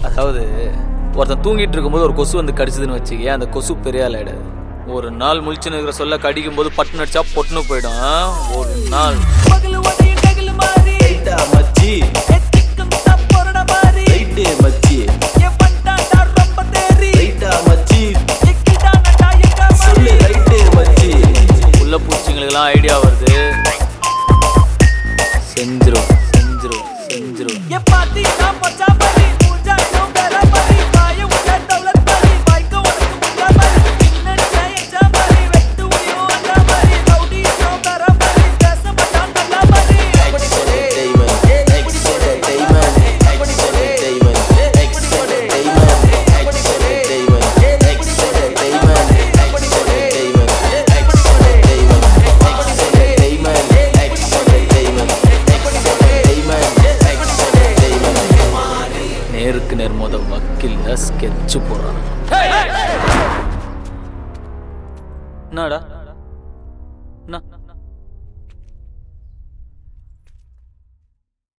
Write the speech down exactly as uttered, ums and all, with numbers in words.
அதாவது ஒருத்தன் தூங்கிட்டு இருக்கும்போது ஒரு கொசு வந்து கடிச்சதுன்னு வச்சுக்க, அந்த கொசு பெரிய ஆள் ஆயிடாது. ஒரு நாள் முழிச்சுன்னு இருக்கிற சொல்ல கடிக்கும் போது பட்டு நடிச்சா பொட்டுன்னு போயிடும். ஒரு நாள் உள்ள பூச்சிங்களுக்கெல்லாம் ஐடியா வருது. செஞ்சிரும் செஞ்சிரும் செஞ்சிரும் நேருக்கு நேர் மோத வக்கீல்ல ஸ்கெட்ச் போடுறான். என்னடா